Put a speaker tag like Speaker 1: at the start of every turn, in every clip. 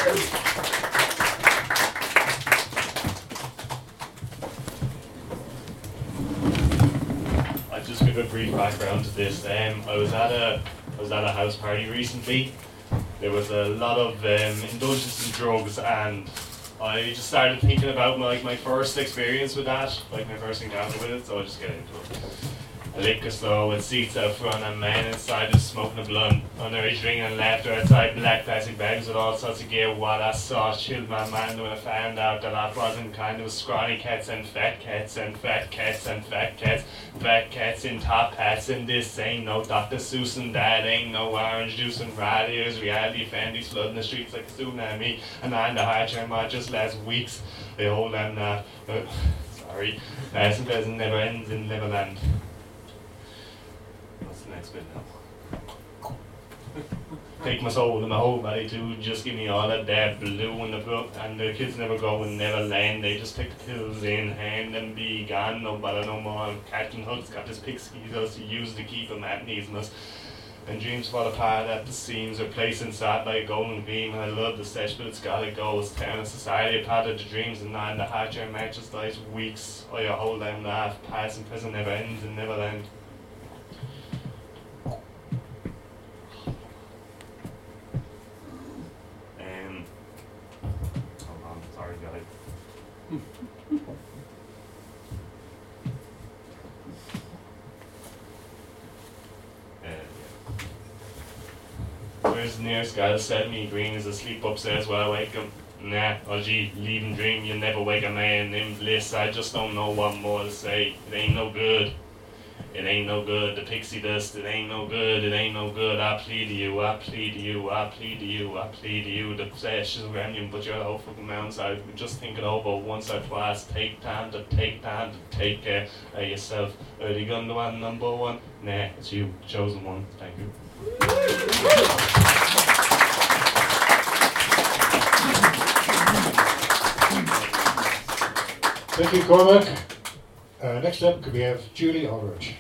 Speaker 1: I'll just give a brief background to this. I was at a house party recently. There was a lot of indulgence in drugs, and I just started thinking about my first experience with that, like my first encounter with it. So I'll just get into it. A liquor store with seats out front and men inside just smoking a blunt. Underage drinking and laughter outside black plastic bags with all sorts of gear. What I saw chilled my mind when I found out that I wasn't kind of scrawny cats and fat cats and fat cats and fat cats. Fat cats in top hats, and this ain't no Dr. Seuss and that ain't no orange juice, and right here's reality. Fandy's flooding the streets like a tsunami, and I'm the high chair might just last weeks. They hold them sorry. Past and present never ends in Neverland. What's the next bit now? Take my soul and my whole body too. Just give me all of that blue and the book. And the kids never go and never land. They just take the pills in hand and be gone. No bother no more. Captain Hook's got this pixie dust to use to keep him at Nismus. And dreams fall apart at the seams, replaced inside by a golden beam. And I love the sesh, but it's gotta go. It's tearing society apart of the dreams, and now the hard chair matches dies weeks. Oh, your whole damn life, past and present never ends and never end. Hold on, sorry guys. Where's the nearest guy that said me green is asleep upstairs while I wake him? Nah, oh gee, leave and dream, you never wake a man in bliss. I just don't know what more to say. It ain't no good. It ain't no good, the pixie dust, it ain't no good, it ain't no good. I plead to you, I plead to you, I plead to you, I plead to you. The flesh is random, but you're the whole fucking mountain side. Just think it over once or twice. Take time to take care of yourself. Are you gonna want number one? Nah, it's you, chosen one. Thank you.
Speaker 2: Thank you, Cormac. Next up, we have Julie Aldrich.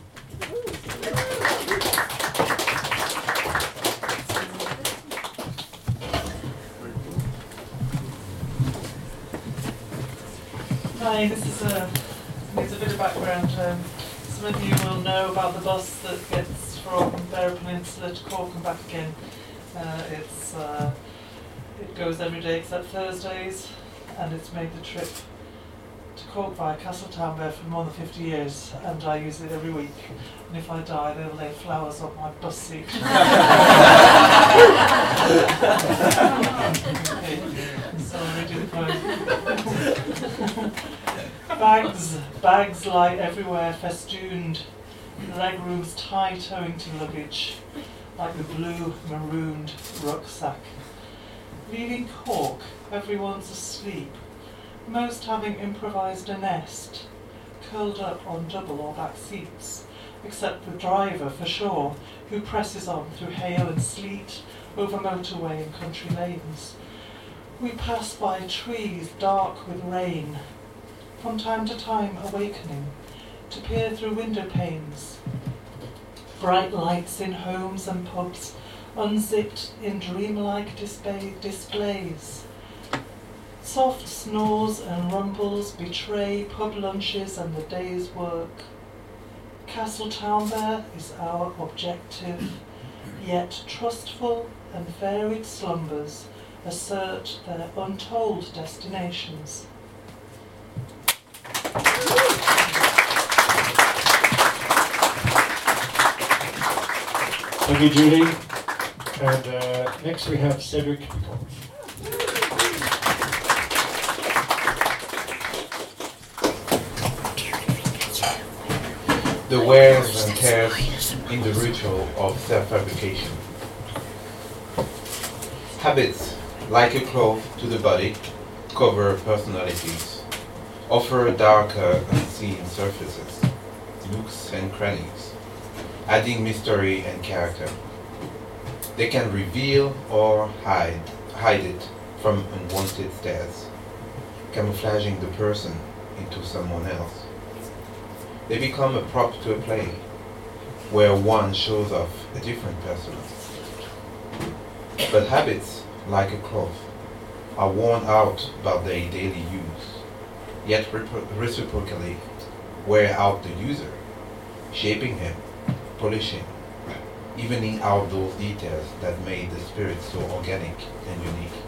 Speaker 3: Hi, this is needs a bit of background. Some of you will know about the bus that gets from Beara Peninsula to Cork and back again. It goes every day except Thursdays, and it's made the trip to Cork via Castletownbere for more than 50 years, and I use it every week. And if I die, they'll lay flowers on my bus seat. Okay, so I'll redo the poem. Bags lie everywhere, festooned, leg rooms tight owing to luggage, like the blue marooned rucksack. Leaving Cork, everyone's asleep, most having improvised a nest, curled up on double or back seats, except the driver for sure, who presses on through hail and sleet, over motorway and country lanes. We pass by trees dark with rain, from time to time awakening, to peer through window panes. Bright lights in homes and pubs, unzipped in dreamlike displays. Soft snores and rumbles betray pub lunches and the day's work. Castletownbere is our objective, yet trustful and varied slumbers assert their untold destinations.
Speaker 2: Thank you, Julie. And next we have Cedric.
Speaker 4: The wears and tears in the ritual of self-fabrication. Habits, like a cloth to the body, cover personalities, offer darker unseen surfaces, nooks and crannies, adding mystery and character. They can reveal or hide it from unwanted stares, camouflaging the person into someone else. They become a prop to a play, where one shows off a different person. But habits, like a cloth, are worn out by their daily use, yet reciprocally wear out the user, shaping him, polishing, evening out those details that made the spirit so organic and unique.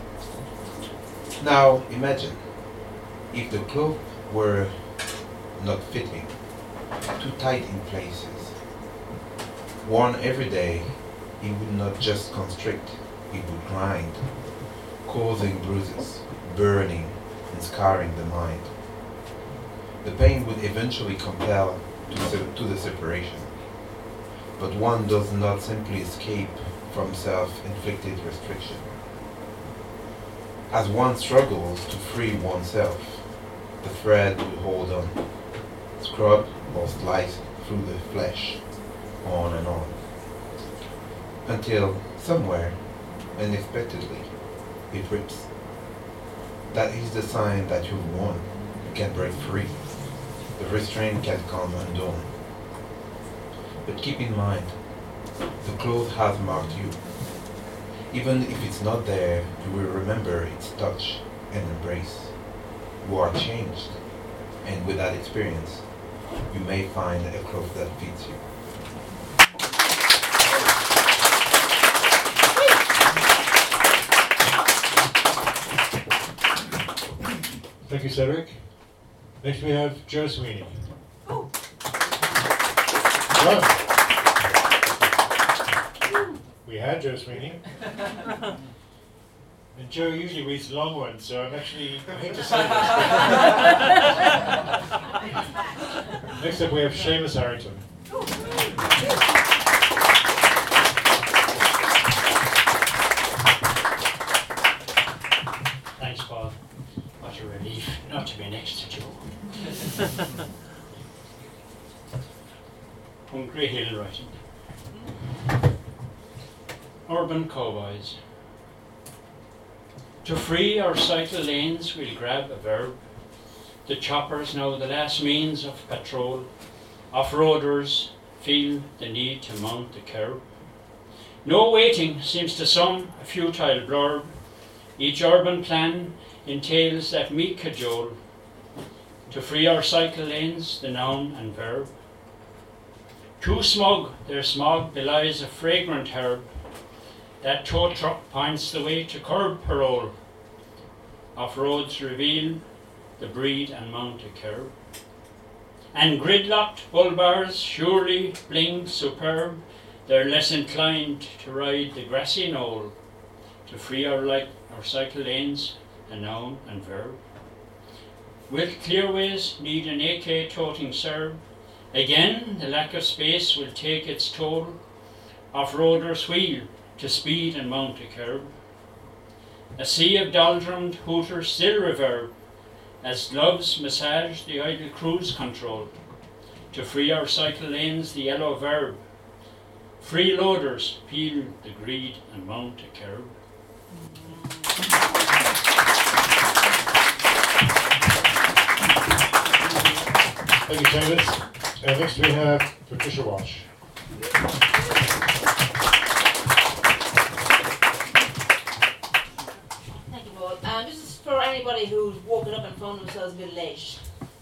Speaker 4: Now imagine if the cloth were not fitting, too tight in places. Worn every day, it would not just constrict, it would grind, causing bruises, burning, and scarring the mind. The pain would eventually compel to the separation, but one does not simply escape from self-inflicted restriction. As one struggles to free oneself, the thread will hold on, scrub or slice through the flesh, on and on, until somewhere, unexpectedly, it rips. That is the sign that you've won. You can break free. The restraint can come undone. But keep in mind, the cloth has marked you. Even if it's not there, you will remember its touch and embrace. You are changed, and with that experience, you may find a cloth that fits you.
Speaker 2: Thank you, Cedric. Next we have Joe Sweeney.
Speaker 5: Oh.
Speaker 2: Well, we had Joe Sweeney. And Joe usually reads long ones, so I hate to say this. Next up we have Seamus Harrington.
Speaker 6: Thanks, Paul. What a relief not to be next to Joe. Hungry Hill writing. Urban cowboys. To free our cycle lanes, we'll grab a verb. The choppers now the last means of patrol. Off-roaders feel the need to mount the curb. No waiting seems to some a futile blurb. Each urban plan entails that meek cajole. To free our cycle lanes, the noun and verb. Too smug, their smog belies a fragrant herb. That tow truck points the way to curb parole. Off-roads reveal the breed and mount a curb. And gridlocked bull bars surely bling superb. They're less inclined to ride the grassy knoll. To free our cycle lanes, a noun and verb. Will clearways need an AK toting Serb? Again, the lack of space will take its toll. Off-roaders wheel to speed and mount a curb. A sea of doldrummed hooters still reverb as gloves massage the idle cruise control. To free our cycle lanes, the yellow verb. Freeloaders peel the greed and mount a curb.
Speaker 2: Thank you, Seamus. Next we have Patricia Walsh.
Speaker 5: Thank you, Paul. This is for anybody who's woken up and found themselves middle-aged.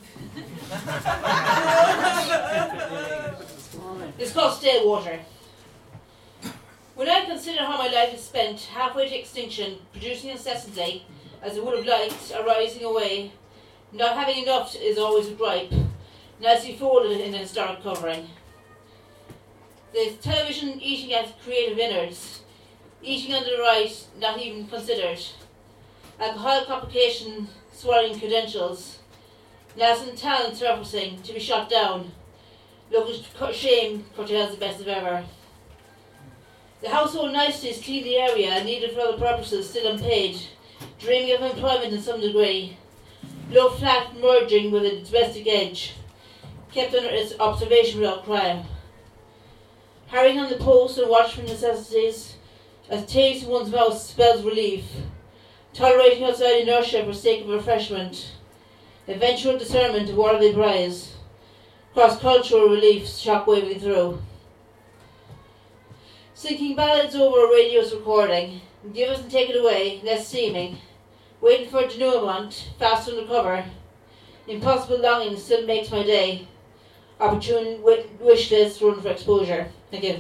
Speaker 5: It's called Stay Water. When I consider how my life is spent, halfway to extinction, producing incessantly, as I would have liked, arising away, not having enough is always a gripe, nicely folded in a historic covering. The television eating at creative innards, eating under the right, not even considered. Alcoholic complication, swallowing credentials, nascent talent surfacing to be shot down. Local shame curtails the best of ever. The household niceties clean the area, needed for other purposes, still unpaid, dreaming of employment in some degree. Low flat merging with a domestic edge, kept under its observation without crime. Harrying on the post and watch for necessities, as taste in one's mouth spells relief. Tolerating outside inertia for sake of refreshment. Eventual discernment of worldly prize. Cross-cultural relief shock-waving through. Sinking ballads over a radio's recording. Give us and take it away, less seeming. Waiting for denouement, fast undercover. Impossible longing still makes my day. Opportune wish list run for exposure. Thank you.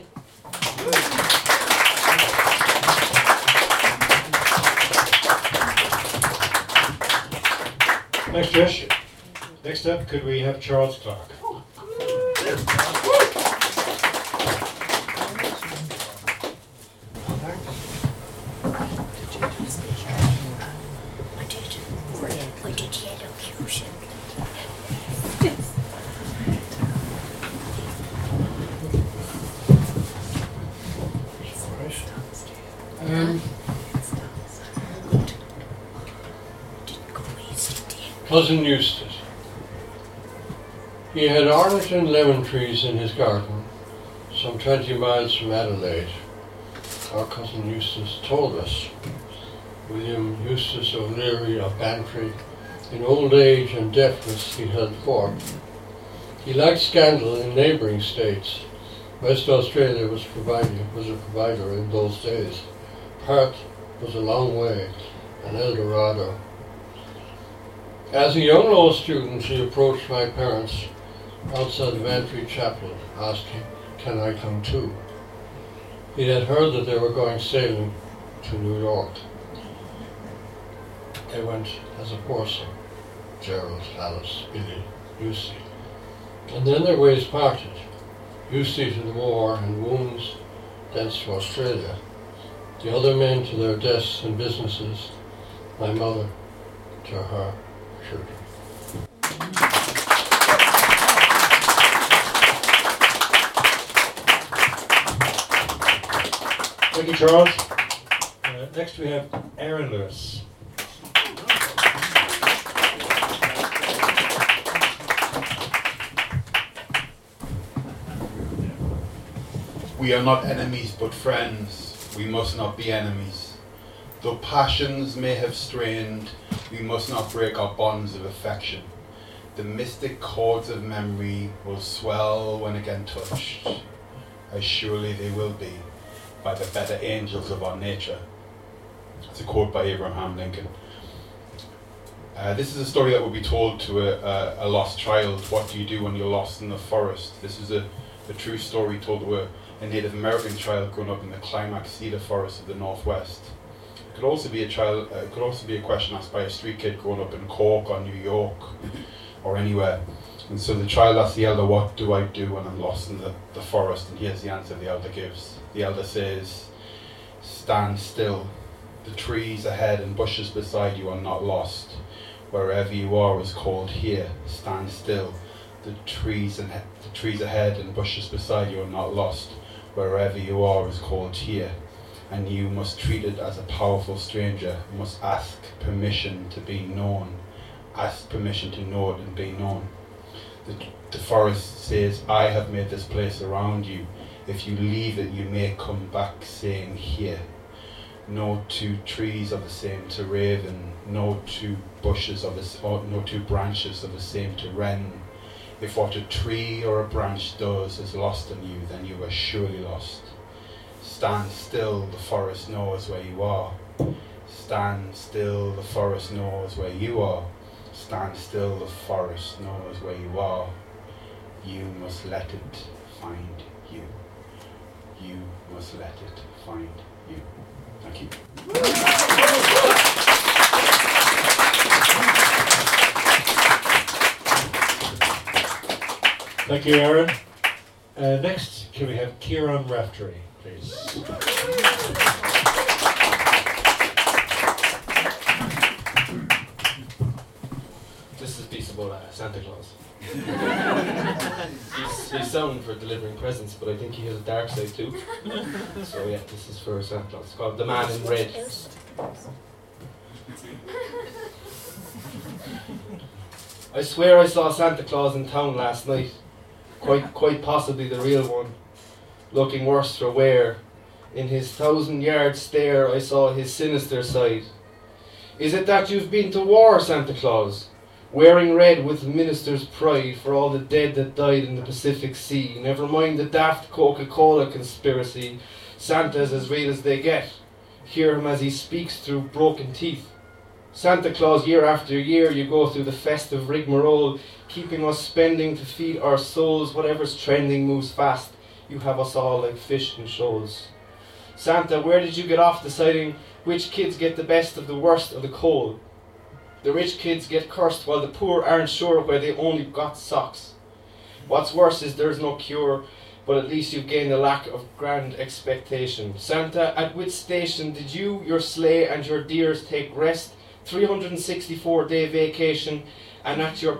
Speaker 2: Thanks, Josh. Next up, could we have Charles Clark?
Speaker 7: Cousin Eustace. He had Arlington lemon trees in his garden, some 20 miles from Adelaide. Our cousin Eustace told us. William Eustace O'Leary of Bantry, in old age and deafness he held forth. He liked scandal in neighbouring states. West Australia was a provider in those days. Perth was a long way, an El Dorado. As a young law student, he approached my parents outside the Bantry Chapel, asking, "Can I come too?" He had heard that they were going sailing to New York. They went as a foursome, Gerald, Alice, Billy, Lucy. And then their ways parted. Lucy to the war and wounds, thence to Australia. The other men to their desks and businesses, my mother to her children.
Speaker 2: Thank you, Charles. Next we have Aaron Lewis.
Speaker 8: We are not enemies but friends, we must not be enemies. Though passions may have strained, we must not break our bonds of affection. The mystic chords of memory will swell when again touched, as surely they will be, by the better angels of our nature. It's a quote by Abraham Lincoln. This is a story that will be told to a lost child. What do you do when you're lost in the forest? This is a true story told to a Native American child growing up in the climax cedar forest of the Northwest. It could also be a question asked by a street kid growing up in Cork or New York or anywhere. And so the child asks the elder, "What do I do when I'm lost in the forest?" And here's the answer the elder gives. The elder says, "Stand still. The trees ahead and bushes beside you are not lost. Wherever you are is called here. Stand still. The trees ahead and bushes beside you are not lost. Wherever you are is called here. And you must treat it as a powerful stranger. You must ask permission to be known. Ask permission to know it and be known." The forest says, "I have made this place around you. If you leave it, you may come back saying here. No two trees are the same to raven. No two branches are the same to wren. If what a tree or a branch does is lost on you, then you are surely lost. Stand still, the forest knows where you are. Stand still, the forest knows where you are. Stand still, the forest knows where you are. You must let it find you. You must let it find you." Thank you.
Speaker 2: Thank you, Aaron. Next, can we have Kieran Raftery, please?
Speaker 9: This is a piece about Santa Claus. he's sound for delivering presents, but I think he has a dark side too. So yeah, this is for Santa Claus. It's called The Man in Red. I swear I saw Santa Claus in town last night. Quite possibly the real one. Looking worse for wear. In his 1,000-yard stare I saw his sinister side. Is it that you've been to war, Santa Claus? Wearing red with minister's pride for all the dead that died in the Pacific Sea. Never mind the daft Coca-Cola conspiracy. Santa's as real as they get. Hear him as he speaks through broken teeth. Santa Claus, year after year, you go through the festive rigmarole, keeping us spending to feed our souls. Whatever's trending moves fast. You have us all like fish in shoals. Santa, where did you get off deciding which kids get the best of the worst of the cold? The rich kids get cursed while the poor aren't sure where they only got socks. What's worse is there's no cure, but at least you've gained a lack of grand expectation. Santa, at which station did you, your sleigh and your dears take rest? 364-day vacation, and as your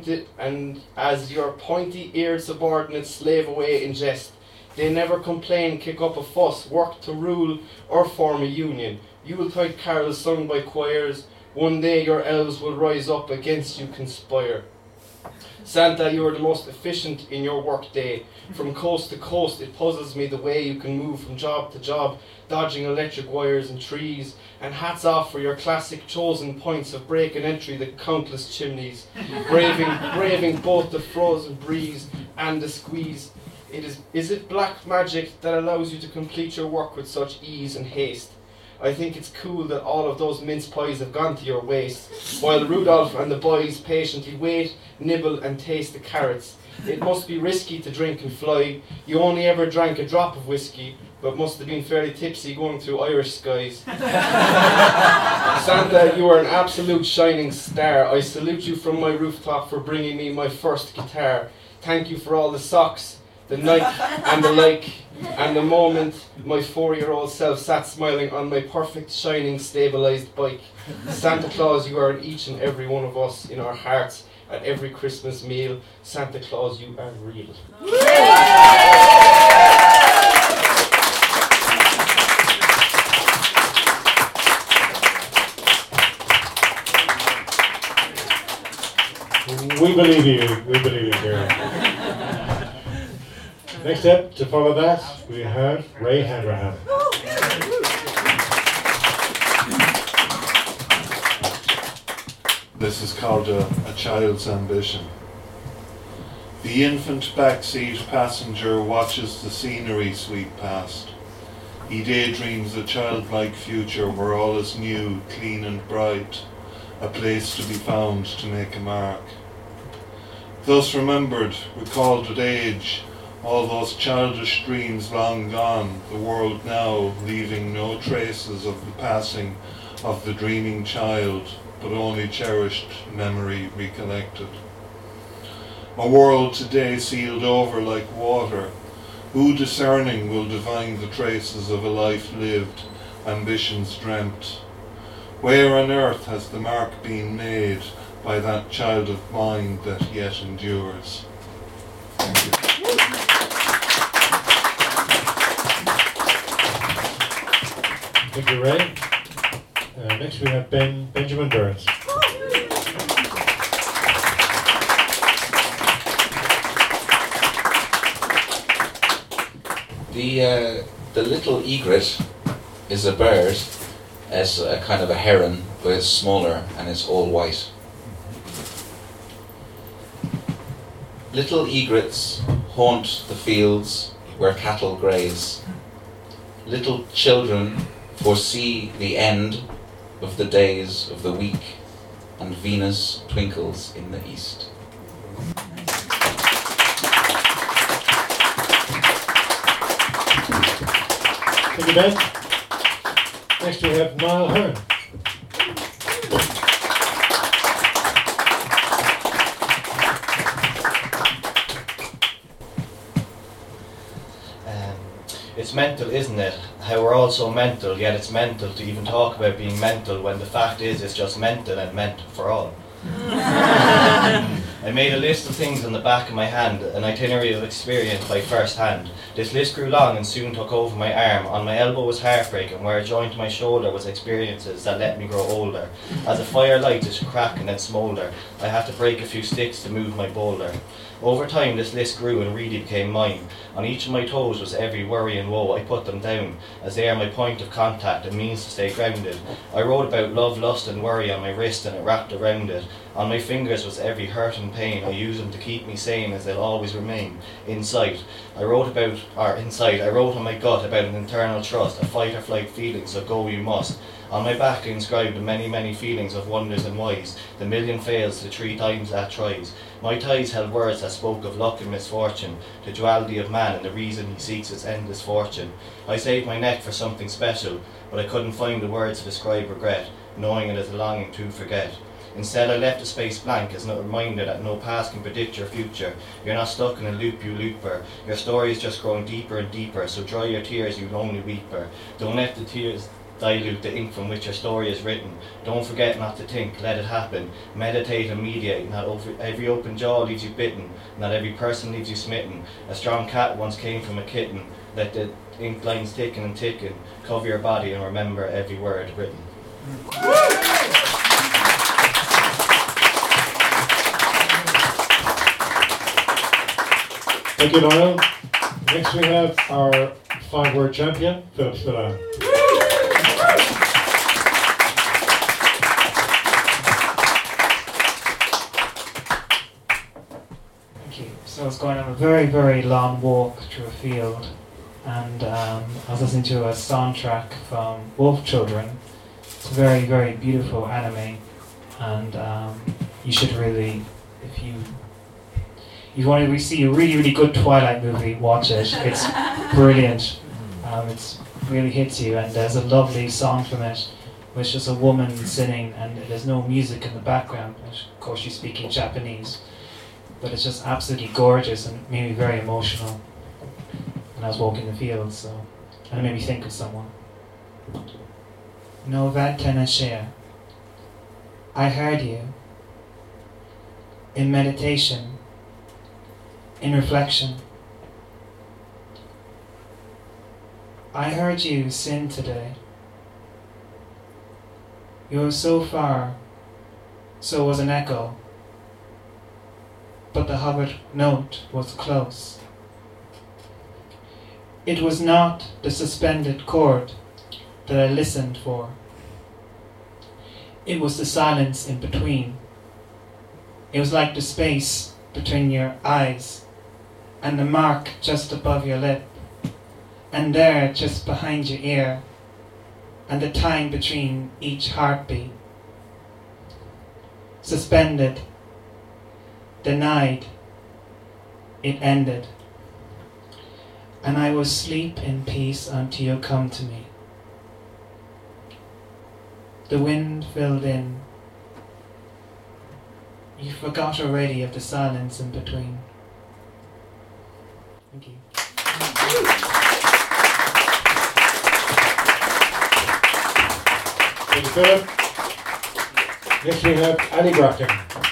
Speaker 9: pointy-eared subordinates slave away in jest. They never complain, kick up a fuss, work to rule, or form a union. Yuletide carols sung by choirs. One day your elves will rise up, against you conspire. Santa, you are the most efficient in your work day. From coast to coast, it puzzles me the way you can move from job to job, dodging electric wires and trees. And hats off for your classic chosen points of break and entry, the countless chimneys, braving both the frozen breeze and the squeeze. Is it black magic that allows you to complete your work with such ease and haste? I think it's cool that all of those mince pies have gone to your waist, while Rudolph and the boys patiently wait, nibble and taste the carrots. It must be risky to drink and fly. You only ever drank a drop of whiskey, but must have been fairly tipsy going through Irish skies. Santa, you are an absolute shining star. I salute you from my rooftop for bringing me my first guitar. Thank you for all the socks, the night and the like, and the moment my 4-year-old self sat smiling on my perfect, shining, stabilised bike. Santa Claus, you are in each and every one of us, in our hearts, at every Christmas meal. Santa Claus, you are real.
Speaker 2: We believe you, Karen. Next up, to follow that, we have Ray Hanrahan.
Speaker 10: This is called a child's ambition. The infant backseat passenger watches the scenery sweep past. He daydreams a childlike future where all is new, clean and bright, a place to be found to make a mark. Thus remembered, recalled with age, all those childish dreams long gone, the world now leaving no traces of the passing of the dreaming child, but only cherished memory recollected. A world today sealed over like water. Who discerning will divine the traces of a life lived, ambitions dreamt? Where on earth has the mark been made by that child of mine that yet endures? Thank you.
Speaker 2: Thank you, Ray. Next we have Benjamin Burns.
Speaker 11: The little egret is a bird, as a kind of a heron, but it's smaller and it's all white. Little egrets haunt the fields where cattle graze. Little children foresee the end of the days of the week, and Venus twinkles in the east.
Speaker 2: Thank you, Ben. Next we have Niall Hearn.
Speaker 12: It's mental, isn't it? How we're all so mental, yet it's mental to even talk about being mental when the fact is it's just mental and meant for all. I made a list of things on the back of my hand, an itinerary of experience by first hand. This list grew long and soon took over my arm. On my elbow was heartbreak, and where I joined my shoulder was experiences that let me grow older. As a fire lighted, crack and then smoulder, I had to break a few sticks to move my boulder. Over time this list grew and really became mine. On each of my toes was every worry and woe. I put them down, as they are my point of contact, a means to stay grounded. I wrote about love, lust and worry on my wrist, and it wrapped around it. On my fingers was every hurt and pain. I use them to keep me sane, as they'll always remain. Inside, I wrote on my gut about an internal trust, a fight or flight feeling, so go you must. On my back I inscribed the many, many feelings of wonders and whys, the million fails, the 3 times that tries. My ties held words that spoke of luck and misfortune, the duality of man and the reason he seeks its endless fortune. I saved my neck for something special, but I couldn't find the words to describe regret, knowing it as a longing to forget. Instead I left the space blank as a reminder that no past can predict your future. You're not stuck in a loop, you looper. Your story is just growing deeper and deeper, so dry your tears, you lonely weeper. Don't let the tears dilute the ink from which your story is written. Don't forget not to think, let it happen. Meditate and mediate, not every open jaw leaves you bitten, not every person leaves you smitten. A strong cat once came from a kitten. Let the ink lines ticken and ticken. Cover your body and remember every word written.
Speaker 2: Thank you, Niall. Next we have our 5-word champion, Philip Spillane.
Speaker 13: Thank you. So I was going on a very, very long walk through a field, and I was listening to a soundtrack from Wolf Children. It's a very, very beautiful anime, and you should really, if you want to see a really, really good Twilight movie, watch it. It's brilliant. It really hits you, and there's a lovely song from it, which is a woman singing, and there's no music in the background. Of course, she's speaking Japanese, but it's just absolutely gorgeous and made me very emotional when I was walking the fields. So, and it made me think of someone. No Vatana, I heard you in meditation. In reflection, I heard you sing today. You were so far, so was an echo, but the Hubbard note was close. It was not the suspended chord that I listened for. It was the silence in between. It was like the space between your eyes and the mark just above your lip, and there just behind your ear, and the time between each heartbeat. Suspended, denied, it ended, and I will sleep in peace until you come to me. The wind filled in. You forgot already of the silence in between. Thank you.
Speaker 2: Thank you, Philip. Next we have Annie Bracken.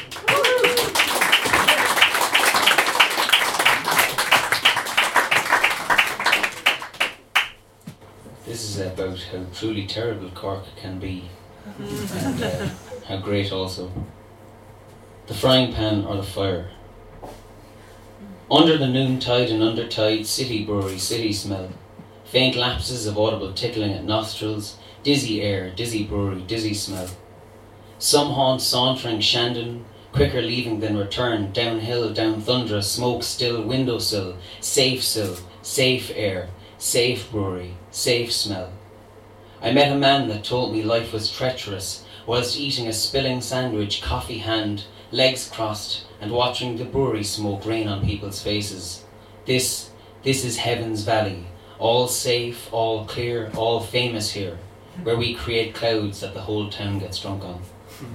Speaker 14: This is about how truly terrible Cork can be, and how great also. The frying pan or the fire. Under the noontide and undertide, city brewery, city smell. Faint lapses of audible tickling at nostrils, dizzy air, dizzy brewery, dizzy smell. Some haunt sauntering Shandon, quicker leaving than return, downhill, down thundra, smoke still, windowsill, safe air, safe brewery, safe smell. I met a man that told me life was treacherous, whilst eating a spilling sandwich, coffee hand, legs crossed, and watching the brewery smoke rain on people's faces. This is Heaven's Valley, all safe, all clear, all famous here, where we create clouds that the whole town gets drunk on.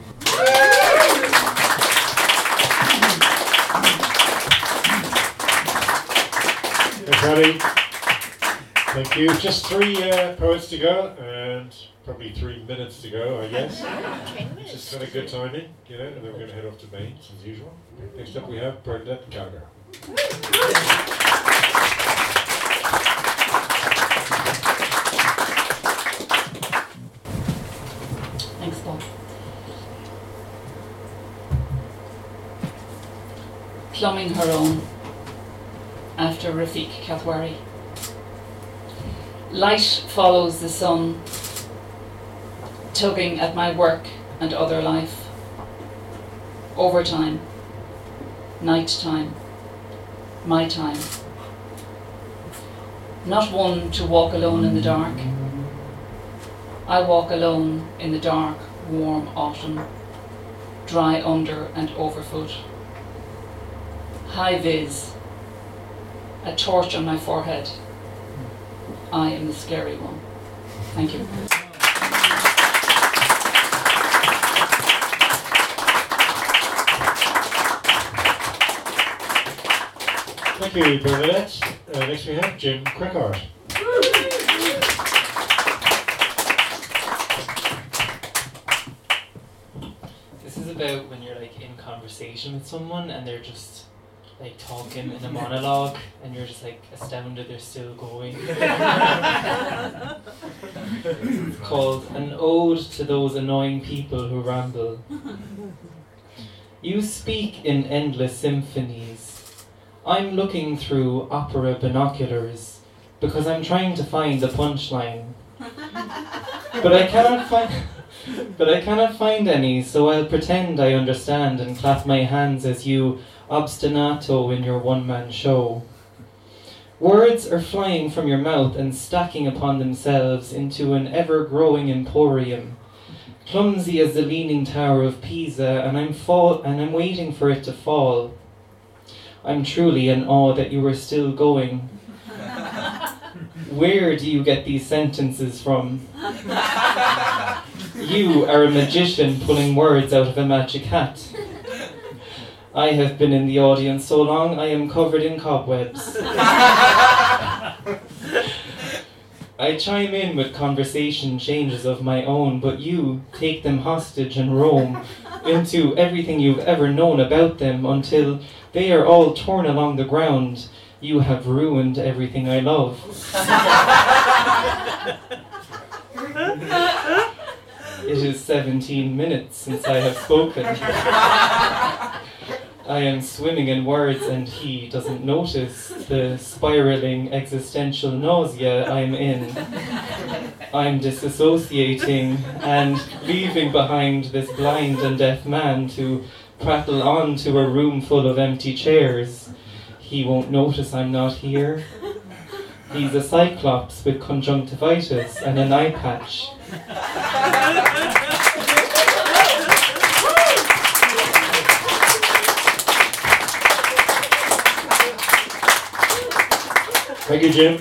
Speaker 2: Thanks, Annie. Thank you. Just 3 poets to go, and probably 3 minutes to go, I guess. Just kind of good timing, you know, and then we're going to head off to Mainz as usual. Next up we have Bernadette Gallagher.
Speaker 15: Thanks, Paul. Plumbing her own, after Rafiq Kathwari. Light follows the sun, tugging at my work and other life. Overtime, night time, my time. Not one to walk alone in the dark. I walk alone in the dark, warm autumn, dry under and overfoot. High vis, a torch on my forehead. I am the scary one. Thank you.
Speaker 2: Thank you, Bernadette. Next we have Jim Crickard.
Speaker 16: This is about when you're like in conversation with someone and they're just like talking in a monologue and you're just like astounded they're still going. It's called An Ode to Those Annoying People Who Ramble. You speak in endless symphonies. I'm looking through opera binoculars because I'm trying to find the punchline. But I cannot find any, so I'll pretend I understand and clap my hands as you obstinato in your one-man show. Words are flying from your mouth and stacking upon themselves into an ever-growing emporium, clumsy as the Leaning Tower of Pisa, and I'm waiting for it to fall. I'm truly in awe that you are still going. Where do you get these sentences from? You are a magician pulling words out of a magic hat. I have been in the audience so long I am covered in cobwebs. I chime in with conversation changes of my own, but you take them hostage and roam into everything you've ever known about them until they are all torn along the ground. You have ruined everything I love. It is 17 minutes since I have spoken. I am swimming in words and he doesn't notice the spiraling existential nausea I'm in. I'm disassociating and leaving behind this blind and deaf man to prattle on to a room full of empty chairs. He won't notice I'm not here. He's a cyclops with conjunctivitis and an eye patch.
Speaker 2: Thank you, Jim.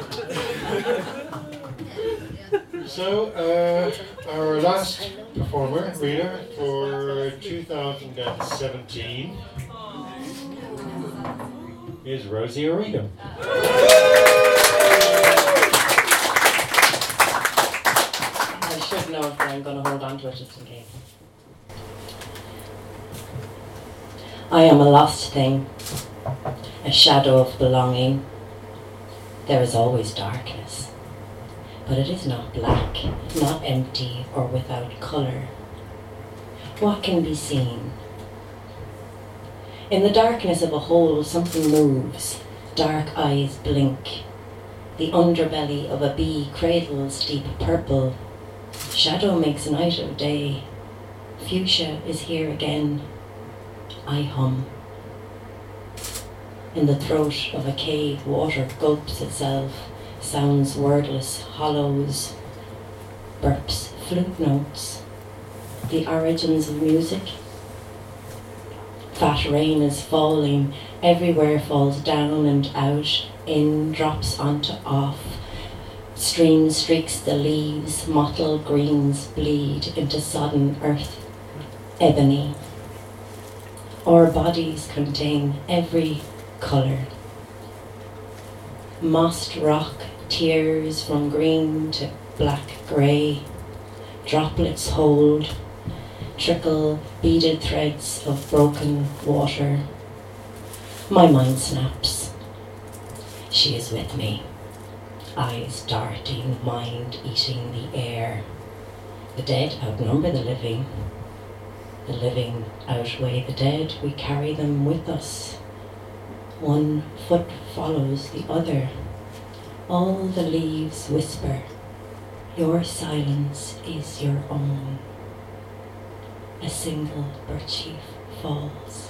Speaker 2: So, our last performer, reader, for 2017 is Rosie O'Regan.
Speaker 17: I should know it, but I'm going to hold on to it just in case. I am a lost thing, a shadow of belonging. There is always darkness, but it is not black, not empty or without colour. What can be seen? In the darkness of a hole, something moves. Dark eyes blink. The underbelly of a bee cradles deep purple. Shadow makes night of day. Fuchsia is here again. I hum. In the throat of a cave, water gulps itself, sounds wordless, hollows, burps, flute notes, the origins of music. Fat rain is falling, everywhere falls down and out, in, drops onto off. Stream streaks the leaves, mottled greens bleed into sodden earth, ebony. Our bodies contain every colour. Mossed rock tears from green to black grey. Droplets hold, trickle beaded threads of broken water. My mind snaps. She is with me. Eyes darting, mind eating the air. The dead outnumber the living. The living outweigh the dead. We carry them with us. One foot follows the other. All the leaves whisper. Your silence is your own. A single birch leaf falls.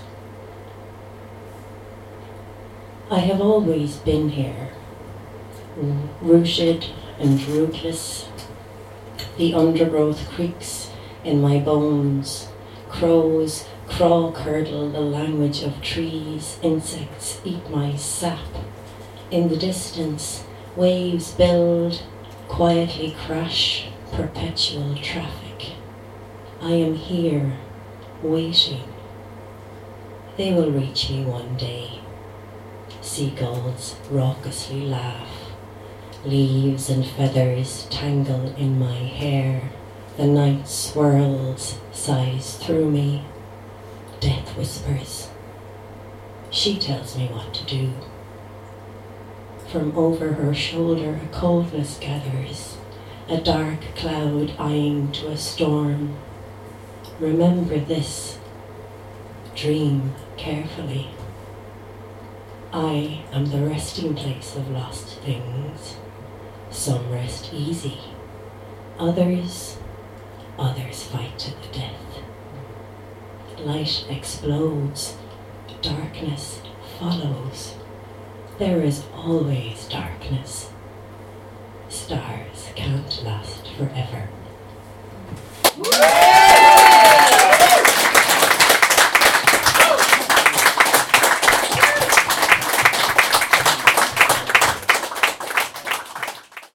Speaker 17: I have always been here, rooted and rootless, The undergrowth creaks in my bones. Crows craw-curdle the language of trees. Insects eat my sap. In the distance, waves build, quietly crash, perpetual traffic. I am here, waiting. They will reach me one day. Seagulls raucously laugh. Leaves and feathers tangle in my hair. The night swirls, sighs through me. Death whispers. She tells me what to do. From over her shoulder a coldness gathers, a dark cloud eyeing to a storm. Remember this. Dream carefully. I am the resting place of lost things. Some rest easy. Others fight to the death. Light explodes. Darkness follows. There is always darkness. Stars can't last forever.